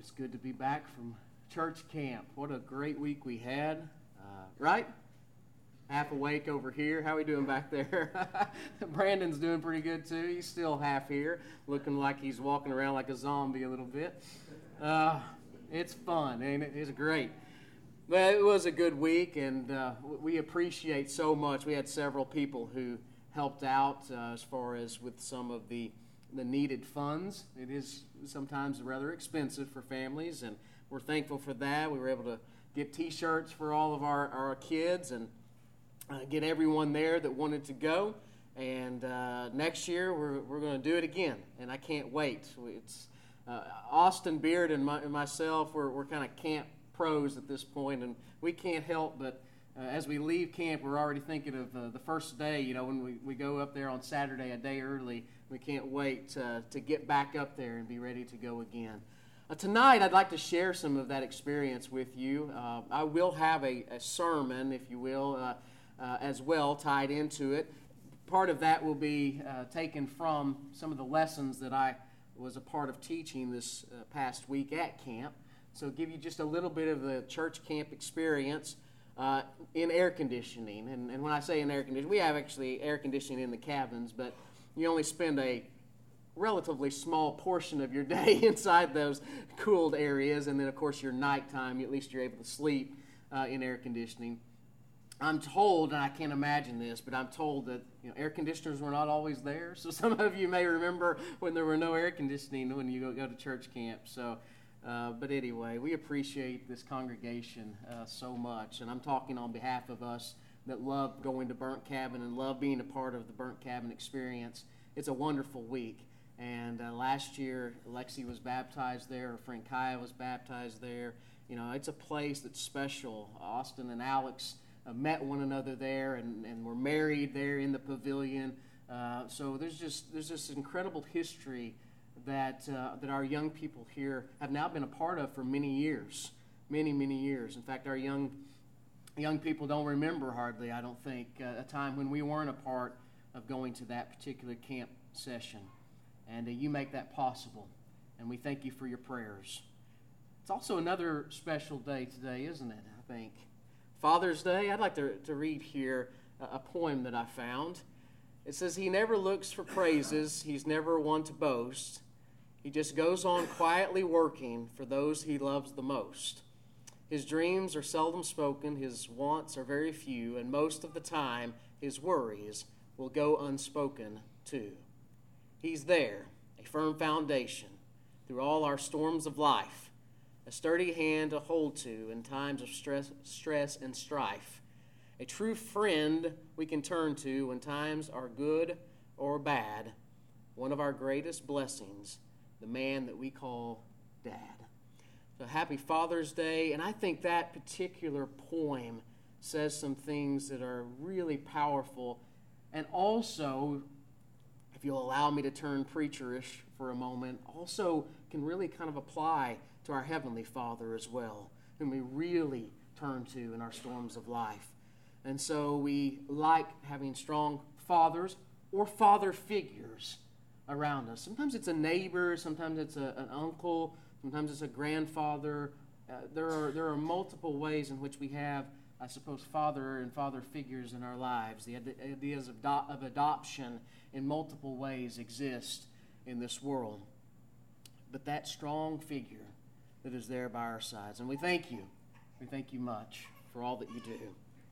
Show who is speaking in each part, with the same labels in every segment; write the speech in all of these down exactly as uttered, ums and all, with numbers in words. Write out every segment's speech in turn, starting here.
Speaker 1: It's good to be back from church camp. What a great week we had, uh, right? Half awake over here. How are we doing back there? Brandon's doing pretty good too. He's still half here, looking like he's walking around like a zombie a little bit. Uh, it's fun, ain't it? It's great. But it was a good week, and uh, we appreciate so much. We had several people who helped out uh, as far as with some of the the needed funds. It is sometimes rather expensive for families, and we're thankful for that. We were able to get T-shirts for all of our, our kids and uh, get everyone there that wanted to go. And uh, next year we're we're going to do it again, and I can't wait. It's uh, Austin Beard and, my, and myself. We're we're kind of camp pros at this point, and we can't help but. Uh, as we leave camp, we're already thinking of uh, the first day, you know, when we, we go up there on Saturday a day early. We can't wait uh, to get back up there and be ready to go again. Uh, tonight, I'd like to share some of that experience with you. Uh, I will have a, a sermon, if you will, uh, uh, as well, tied into it. Part of that will be uh, taken from some of the lessons that I was a part of teaching this uh, past week at camp. So give you just a little bit of the church camp experience. Uh, in air conditioning, and, and when I say in air conditioning, we have actually air conditioning in the cabins, but you only spend a relatively small portion of your day inside those cooled areas, and then of course your nighttime, at least you're able to sleep uh, in air conditioning. I'm told, and I can't imagine this, but I'm told that you know, air conditioners were not always there, so some of you may remember when there were no air conditioning when you go, go to church camp, so Uh, but anyway, we appreciate this congregation uh, so much, and I'm talking on behalf of us that love going to Burnt Cabin and love being a part of the Burnt Cabin experience. It's a wonderful week, and uh, last year Lexi was baptized there, her friend Kaya was baptized there. You know, it's a place that's special. Austin and Alex uh, met one another there, and, and were married there in the pavilion. Uh, so there's just there's this incredible history that uh, that our young people here have now been a part of for many years, many, many years. In fact, our young young people don't remember hardly, I don't think, uh, a time when we weren't a part of going to that particular camp session. And uh, you make that possible, and we thank you for your prayers. It's also another special day today, isn't it, I think? Father's Day. I'd like to, to read here a, a poem that I found. It says, "He never looks for praises, he's never one to boast. He just goes on quietly working for those he loves the most. His dreams are seldom spoken, his wants are very few, and most of the time his worries will go unspoken too. He's there, a firm foundation through all our storms of life, a sturdy hand to hold to in times of stress, stress and strife, a true friend we can turn to when times are good or bad, one of our greatest blessings, the man that we call Dad." So happy Father's Day, and I think that particular poem says some things that are really powerful, and also, if you'll allow me to turn preacherish for a moment, also can really kind of apply to our Heavenly Father as well, whom we really turn to in our storms of life. And so we like having strong fathers or father figures around us. Sometimes it's a neighbor, sometimes it's a, an uncle, sometimes it's a grandfather. Uh, there are there are multiple ways in which we have, I suppose, father and father figures in our lives. The ideas of, do- of adoption in multiple ways exist in this world. But that strong figure that is there by our sides. And we thank you. We thank you much for all that you do.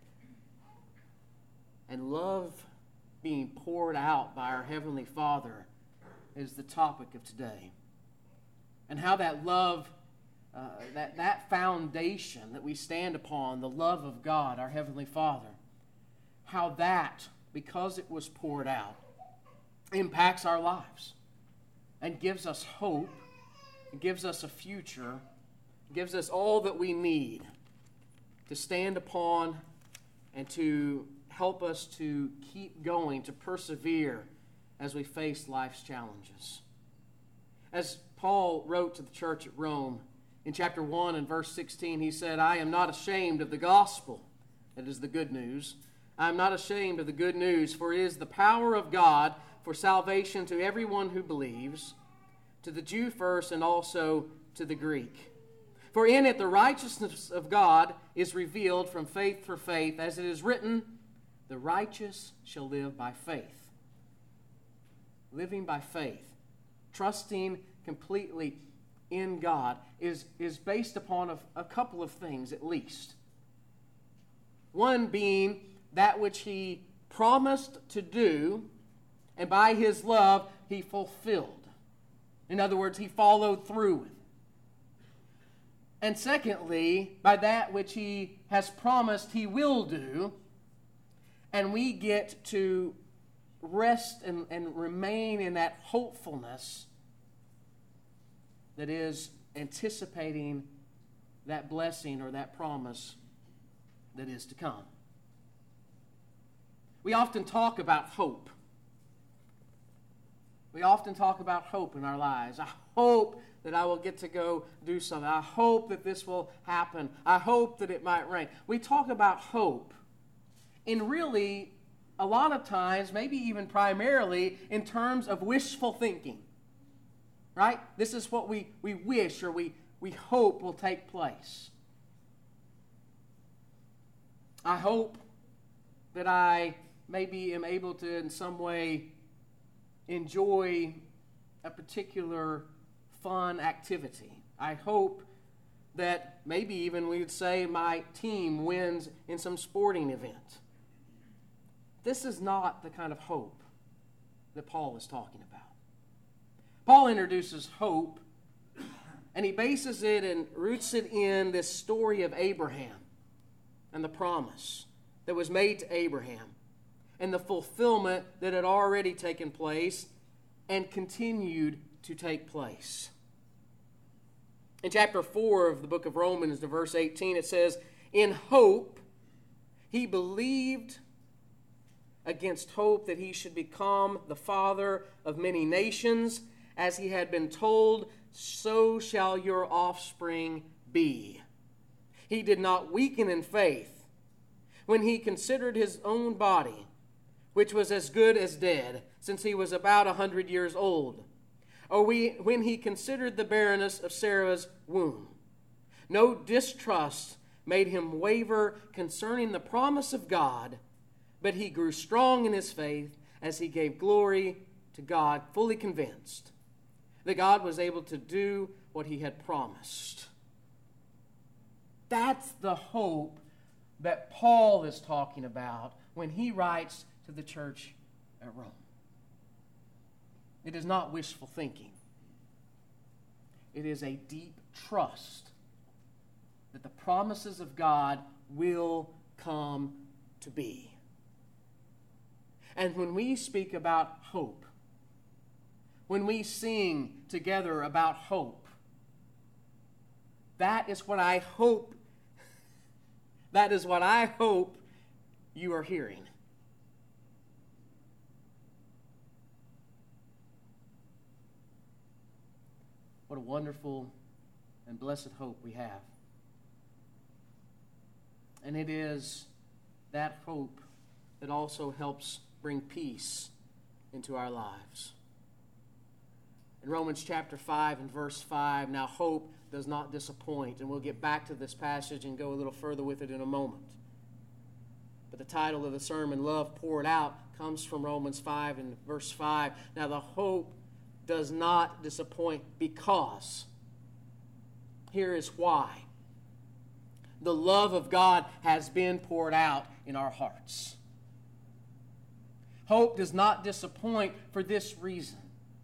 Speaker 1: And love being poured out by our Heavenly Father is the topic of today. And how that love, uh, that, that foundation that we stand upon, the love of God, our Heavenly Father, how that, because it was poured out, impacts our lives and gives us hope, gives us a future, gives us all that we need to stand upon and to help us to keep going, to persevere as we face life's challenges. As Paul wrote to the church at Rome, in chapter one and verse sixteen, he said, "I am not ashamed of the gospel," that is the good news. "I am not ashamed of the good news, for it is the power of God for salvation to everyone who believes, to the Jew first and also to the Greek. For in it the righteousness of God is revealed from faith for faith, as it is written, the righteous shall live by faith. Living by faith, trusting completely in God, is, is based upon a, a couple of things at least. One being that which He promised to do, and by His love He fulfilled. In other words, He followed through with it. And secondly, by that which He has promised He will do, and we get to rest and, and remain in that hopefulness that is anticipating that blessing or that promise that is to come. We often talk about hope. We often talk about hope in our lives. I hope that I will get to go do something. I hope that this will happen. I hope that it might rain. We talk about hope in really, a lot of times, maybe even primarily, in terms of wishful thinking. Right? This is what we, we wish or we, we hope will take place. I hope that I maybe am able to in some way enjoy a particular fun activity. I hope that maybe even we would say my team wins in some sporting event. This is not the kind of hope that Paul is talking about. Paul introduces hope, and he bases it and roots it in this story of Abraham and the promise that was made to Abraham and the fulfillment that had already taken place and continued to take place. In chapter four of the book of Romans, to verse eighteen, it says, in hope he believed against hope that he should become the father of many nations, as he had been told, so shall your offspring be. He did not weaken in faith when he considered his own body, which was as good as dead, since he was about a hundred years old, or we, when he considered the barrenness of Sarah's womb. No distrust made him waver concerning the promise of God, but he grew strong in his faith as he gave glory to God, fully convinced that God was able to do what he had promised. That's the hope that Paul is talking about when he writes to the church at Rome. It is not wishful thinking. It is a deep trust that the promises of God will come to be. And when we speak about hope, when we sing together about hope, that is what I hope, that is what I hope you are hearing. What a wonderful and blessed hope we have. And it is that hope that also helps bring peace into our lives. In Romans chapter five and verse five, now hope does not disappoint. And we'll get back to this passage and go a little further with it in a moment. But the title of the sermon, Love Poured Out, comes from Romans five and verse five. Now the hope does not disappoint because, here is why. The love of God has been poured out in our hearts. Hope does not disappoint for this reason.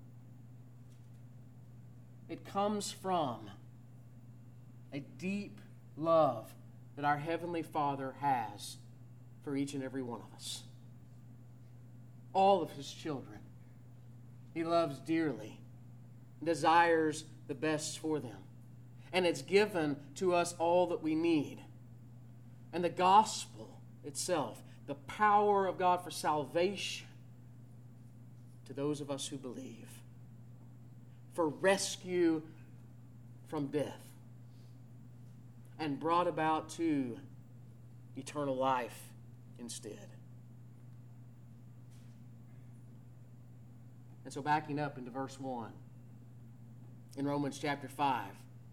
Speaker 1: It comes from a deep love that our Heavenly Father has for each and every one of us. All of His children. He loves dearly, desires the best for them. And it's given to us all that we need. And the gospel itself, the power of God for salvation to those of us who believe, for rescue from death, and brought about to eternal life instead. And so backing up into verse one, in Romans chapter five,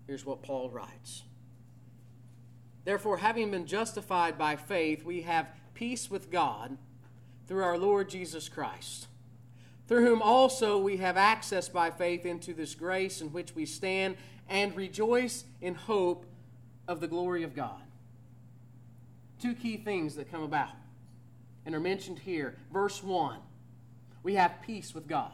Speaker 1: Here's what Paul writes. Therefore, having been justified by faith, we have peace with God through our Lord Jesus Christ, through whom also we have access by faith into this grace in which we stand and rejoice in hope of the glory of God. Two key things that come about and are mentioned here. Verse one, we have peace with God.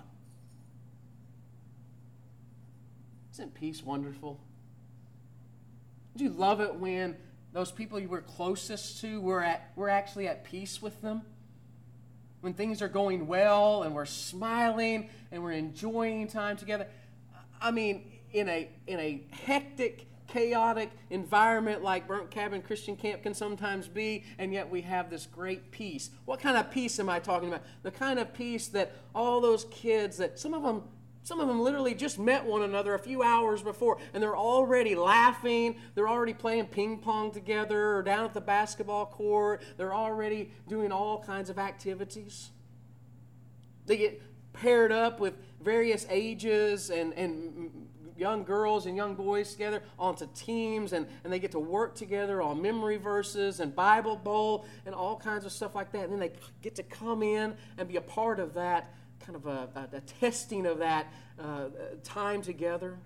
Speaker 1: Isn't peace wonderful? Do you love it when those people you were closest to, we're, at, we're actually at peace with them? When things are going well and we're smiling and we're enjoying time together. I mean, in a, in a hectic, chaotic environment like Burnt Cabin Christian Camp can sometimes be, and yet we have this great peace. What kind of peace am I talking about? The kind of peace that all those kids, that some of them Some of them literally just met one another a few hours before, and they're already laughing. They're already playing ping pong together or down at the basketball court. They're already doing all kinds of activities. They get paired up with various ages and, and young girls and young boys together onto teams, and, and they get to work together on memory verses and Bible Bowl and all kinds of stuff like that. And then they get to come in and be a part of that kind of a, a, a testing of that uh, time together.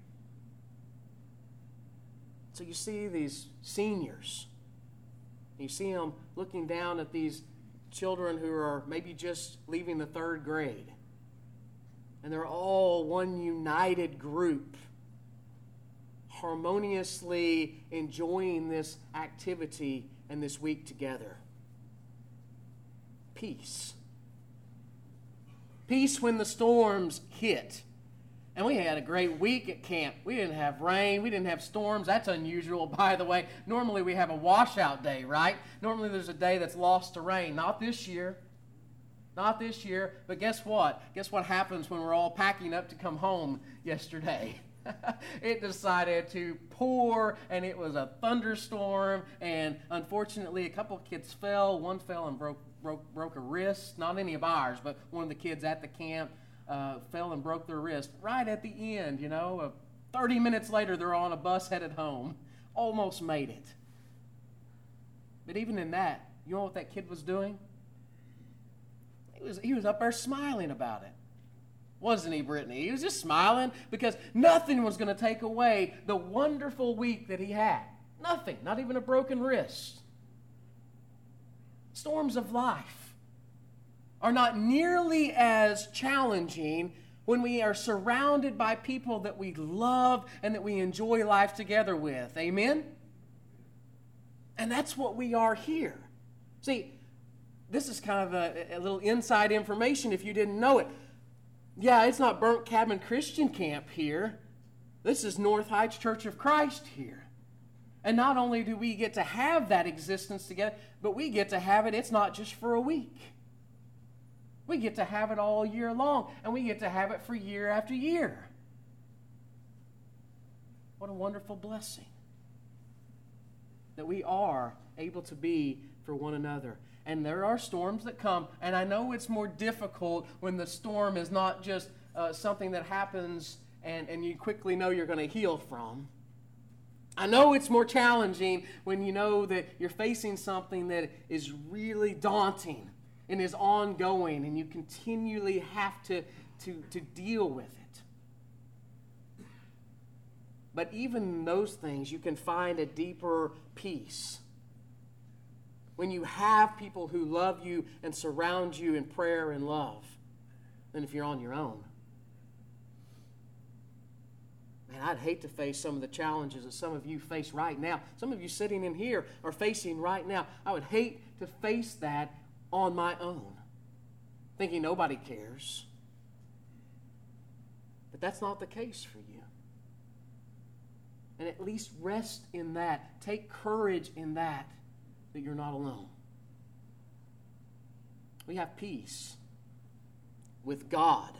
Speaker 1: So you see these seniors. You see them looking down at these children who are maybe just leaving the third grade. And they're all one united group, harmoniously enjoying this activity and this week together. Peace. Peace when the storms hit. And we had a great week at camp. We didn't have rain. We didn't have storms. That's unusual, by the way. Normally we have a washout day, right? Normally there's a day that's lost to rain. Not this year. Not this year. But guess what? Guess what happens when we're all packing up to come home yesterday? It decided to pour, and it was a thunderstorm. And unfortunately, a couple of kids fell. One fell and broke Broke, broke a wrist, not any of ours, but one of the kids at the camp uh, fell and broke their wrist right at the end, you know. Uh, thirty minutes later, they're on a bus headed home. Almost made it. But even in that, you know what that kid was doing? He was, he was up there smiling about it. Wasn't he, Brittany? He was just smiling because nothing was going to take away the wonderful week that he had. Nothing, not even a broken wrist. Storms of life are not nearly as challenging when we are surrounded by people that we love and that we enjoy life together with. Amen? And that's what we are here. See, this is kind of a, a little inside information if you didn't know it. Yeah, it's not Burnt Cabin Christian Camp here. This is North Heights Church of Christ here. And not only do we get to have that existence together, but we get to have it, it's not just for a week. We get to have it all year long, and we get to have it for year after year. What a wonderful blessing that we are able to be for one another. And there are storms that come, and I know it's more difficult when the storm is not just uh, something that happens and, and you quickly know you're going to heal from. I know it's more challenging when you know that you're facing something that is really daunting and is ongoing, and you continually have to, to, to deal with it. But even in those things, you can find a deeper peace when you have people who love you and surround you in prayer and love than if you're on your own. Man, I'd hate to face some of the challenges that some of you face right now. Some of you sitting in here are facing right now. I would hate to face that on my own, thinking nobody cares. But that's not the case for you. And at least rest in that. Take courage in that, that you're not alone. We have peace with God.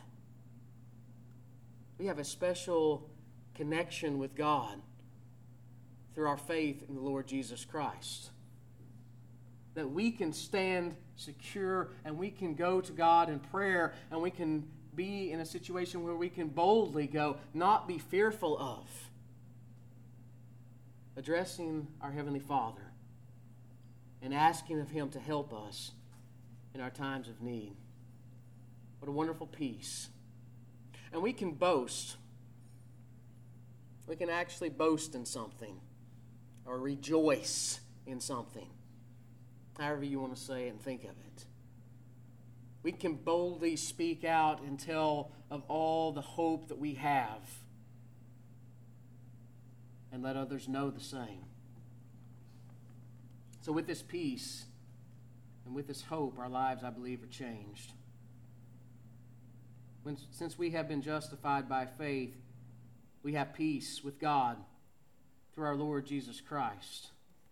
Speaker 1: We have a special connection with God through our faith in the Lord Jesus Christ. That we can stand secure and we can go to God in prayer and we can be in a situation where we can boldly go, not be fearful of. addressing our Heavenly Father and asking of Him to help us in our times of need. What a wonderful peace. And we can boast. We can actually boast in something or rejoice in something, however you want to say it and think of it. We can boldly speak out and tell of all the hope that we have and let others know the same. So with this peace and with this hope, our lives, I believe, are changed. When, since we have been justified by faith, we have peace with God through our Lord Jesus Christ.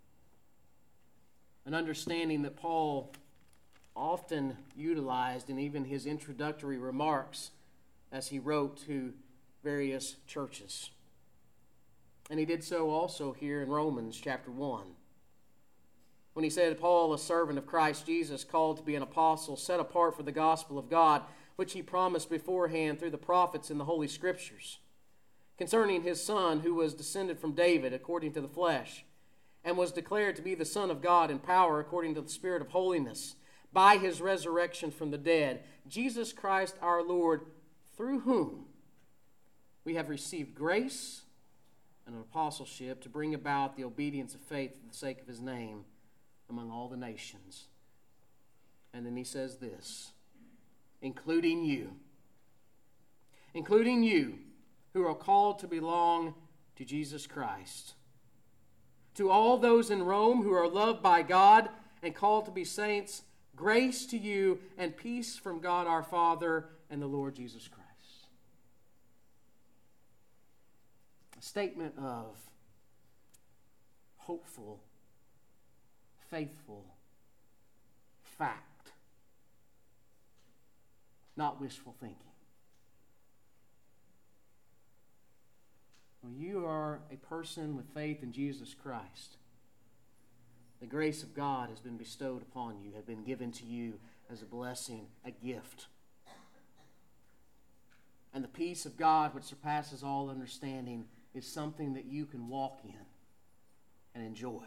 Speaker 1: An understanding that Paul often utilized in even his introductory remarks as he wrote to various churches. And he did so also here in Romans chapter one. When he said, Paul, a servant of Christ Jesus, called to be an apostle, set apart for the gospel of God, which he promised beforehand through the prophets in the Holy Scriptures, concerning his Son, who was descended from David according to the flesh, and was declared to be the Son of God in power according to the Spirit of holiness, by his resurrection from the dead, Jesus Christ our Lord, through whom we have received grace and an apostleship to bring about the obedience of faith for the sake of his name among all the nations. And then he says this, including you, including you who are called to belong to Jesus Christ. To all those in Rome who are loved by God and called to be saints, grace to you and peace from God our Father and the Lord Jesus Christ. A statement of hopeful, faithful fact, not wishful thinking. When you are a person with faith in Jesus Christ, the grace of God has been bestowed upon you, has been given to you as a blessing, a gift. And the peace of God, which surpasses all understanding, is something that you can walk in and enjoy.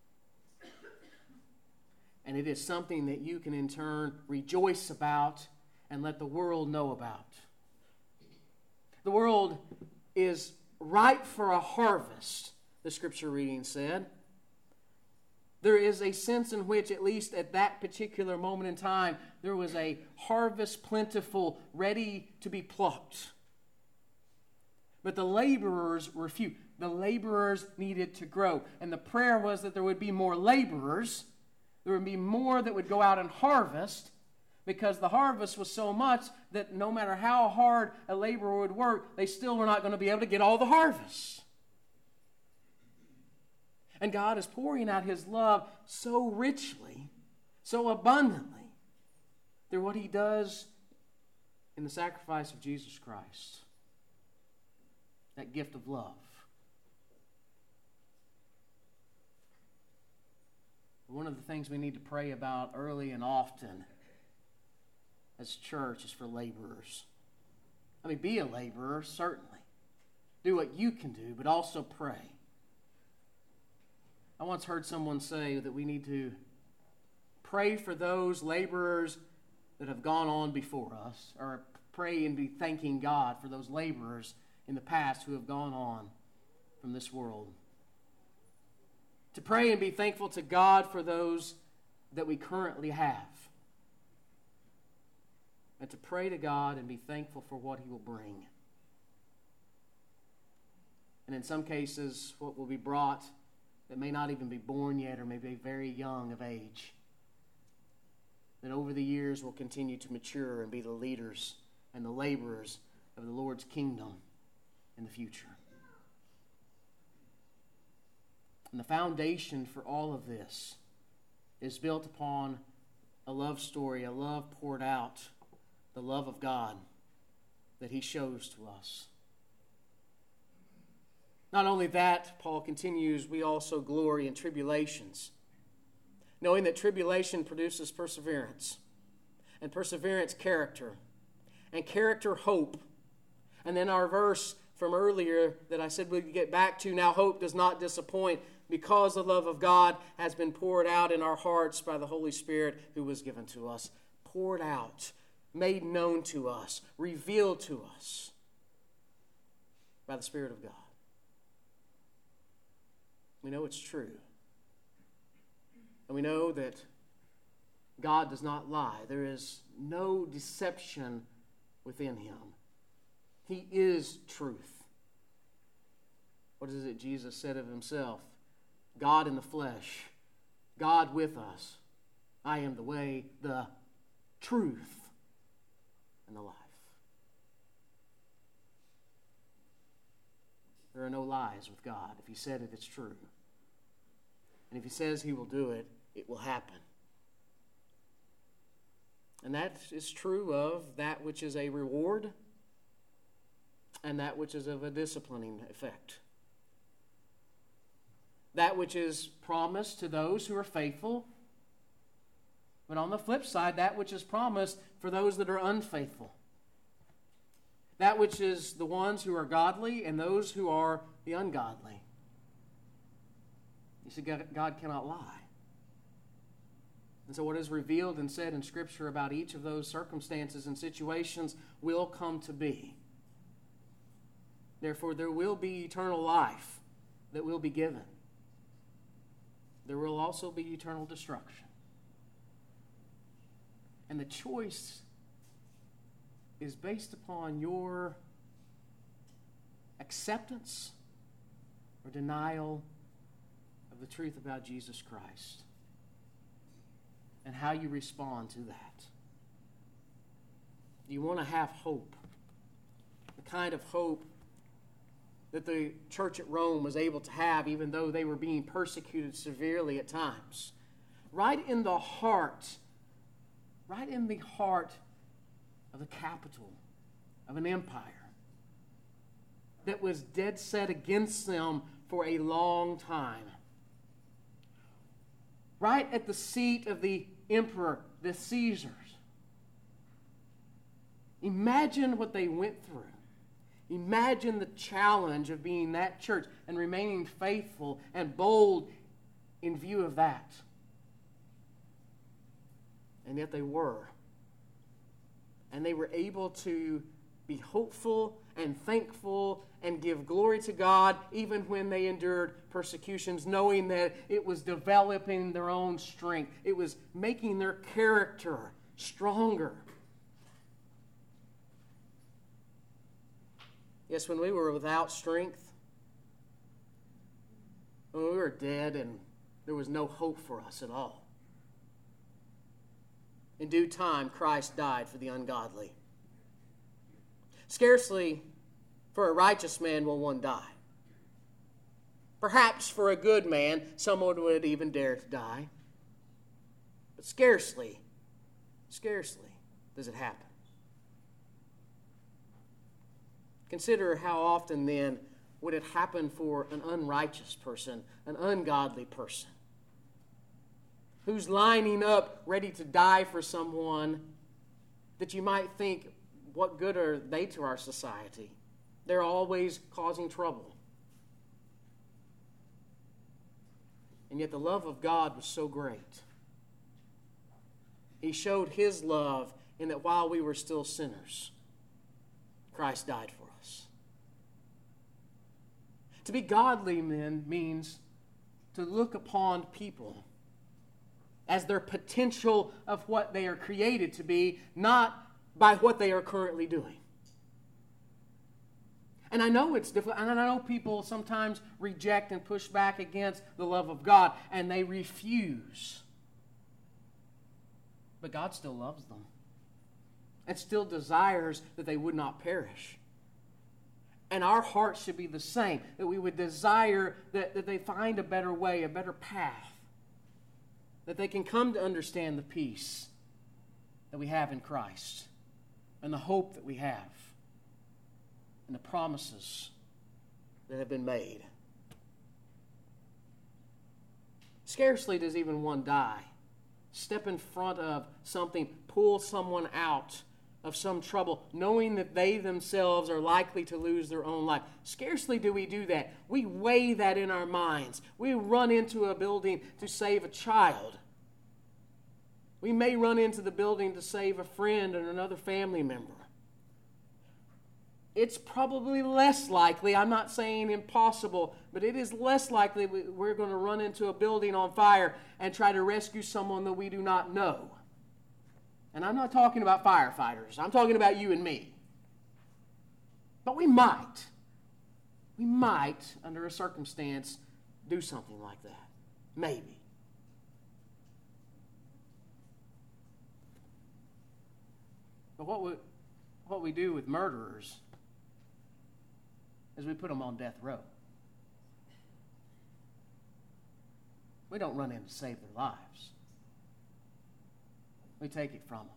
Speaker 1: And it is something that you can in turn rejoice about and let the world know about. The world is ripe for a harvest, the scripture reading said. There is a sense in which, at least at that particular moment in time, there was a harvest plentiful, ready to be plucked. But the laborers were few. The laborers needed to grow. And the prayer was that there would be more laborers. There would be more that would go out and harvest, because the harvest was so much that no matter how hard a laborer would work, they still were not going to be able to get all the harvest. And God is pouring out his love so richly, so abundantly, through what he does in the sacrifice of Jesus Christ. That gift of love. One of the things we need to pray about early and often as a church is for laborers. I mean, be a laborer, certainly. Do what you can do, but also pray. I once heard someone say that we need to pray for those laborers that have gone on before us, or pray and be thanking God for those laborers in the past who have gone on from this world. To pray and be thankful to God for those that we currently have. And to pray to God and be thankful for what he will bring. And in some cases, what will be brought that may not even be born yet or may be very young of age, that over the years will continue to mature and be the leaders and the laborers of the Lord's kingdom in the future. And the foundation for all of this is built upon a love story, a love poured out, the love of God that he shows to us. Not only that, Paul continues, we also glory in tribulations, knowing that tribulation produces perseverance, and perseverance character, and character hope. And then our verse from earlier that I said we'd get back to, now hope does not disappoint, because the love of God has been poured out in our hearts by the Holy Spirit who was given to us. Poured out, made known to us, revealed to us by the Spirit of God. We know it's true. And we know that God does not lie. There is no deception within him. He is truth. What is it Jesus said of himself? God in the flesh, God with us. I am the way, the truth, and the life. There are no lies with God. If he said it, it's true. And if he says he will do it, it will happen. And that is true of that which is a reward and that which is of a disciplining effect. That which is promised to those who are faithful, but on the flip side, that which is promised for those that are unfaithful. That which is the ones who are godly and those who are the ungodly. You see, God, God cannot lie. And so what is revealed and said in Scripture about each of those circumstances and situations will come to be. Therefore, there will be eternal life that will be given. There will also be eternal destruction. And the choice is based upon your acceptance or denial of the truth about Jesus Christ and how you respond to that. You want to have hope, the kind of hope that the church at Rome was able to have, even though they were being persecuted severely at times. Right in the heart, right in the heart of the capital of an empire that was dead set against them for a long time. Right at the seat of the emperor, the Caesars. Imagine what they went through. Imagine the challenge of being that church and remaining faithful and bold in view of that. And yet they were. And they were able to be hopeful and thankful and give glory to God even when they endured persecutions, knowing that it was developing their own strength. It was making their character stronger. Yes, when we were without strength, when we were dead and there was no hope for us at all, in due time, Christ died for the ungodly. Scarcely for a righteous man will one die. Perhaps for a good man, someone would even dare to die. But scarcely, scarcely does it happen. Consider how often then would it happen for an unrighteous person, an ungodly person, who's lining up ready to die for someone that you might think, what good are they to our society? They're always causing trouble. And yet the love of God was so great. He showed his love in that while we were still sinners, Christ died for us. To be godly, men, means to look upon people as their potential of what they are created to be, not by what they are currently doing. And I know it's difficult, and I know people sometimes reject and push back against the love of God, and they refuse. But God still loves them and still desires that they would not perish. And our hearts should be the same, that we would desire that, that they find a better way, a better path, that they can come to understand the peace that we have in Christ and the hope that we have and the promises that have been made. Scarcely does even one die. Step in front of something, pull someone out of some trouble, knowing that they themselves are likely to lose their own life. Scarcely do we do that. We weigh that in our minds. We run into a building to save a child. We may run into the building to save a friend or another family member. It's probably less likely, I'm not saying impossible, but it is less likely we're going to run into a building on fire and try to rescue someone that we do not know. And I'm not talking about firefighters. I'm talking about you and me. But we might. We might, under a circumstance, do something like that. Maybe. But what we, what we do with murderers is we put them on death row. We don't run in to save their lives. We take it from them.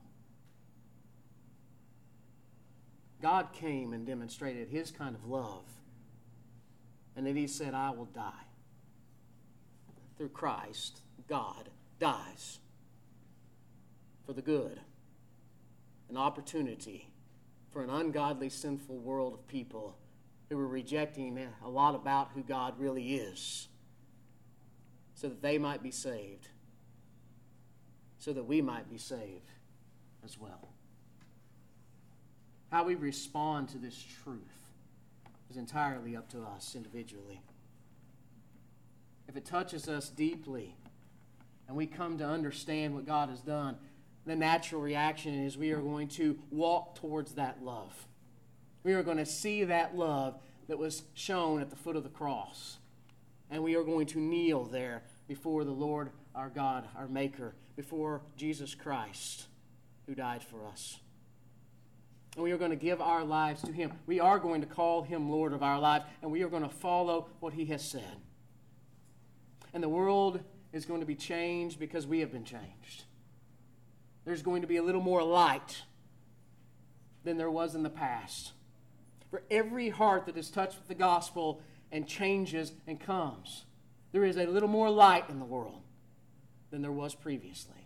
Speaker 1: God came and demonstrated His kind of love, and then He said, I will die. Through Christ, God dies for the good, an opportunity for an ungodly, sinful world of people who were rejecting a lot about who God really is, so that they might be saved, so that we might be saved as well. How we respond to this truth is entirely up to us individually. If it touches us deeply and we come to understand what God has done, the natural reaction is we are going to walk towards that love. We are going to see that love that was shown at the foot of the cross. And we are going to kneel there before the Lord our God, our Maker, before Jesus Christ, who died for us. And we are going to give our lives to Him. We are going to call Him Lord of our lives, and we are going to follow what He has said. And the world is going to be changed because we have been changed. There's going to be a little more light than there was in the past. For every heart that is touched with the gospel and changes and comes, there is a little more light in the world than there was previously.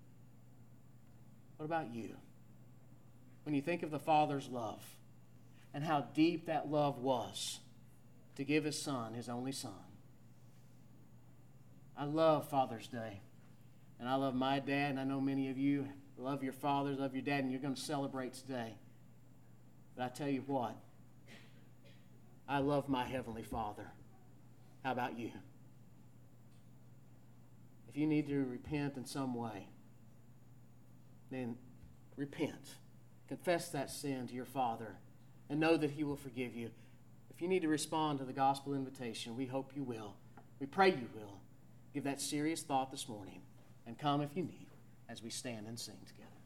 Speaker 1: What about you? When you think of the Father's love and how deep that love was to give His Son, His only Son. I love Father's Day. And I love my dad, and I know many of you love your fathers, love your dad, and you're going to celebrate today. But I tell you what, I love my Heavenly Father. How about you? If you need to repent in some way, then repent. Confess that sin to your Father and know that He will forgive you. If you need to respond to the gospel invitation, we hope you will. We pray you will. Give that serious thought this morning and come if you need as we stand and sing together.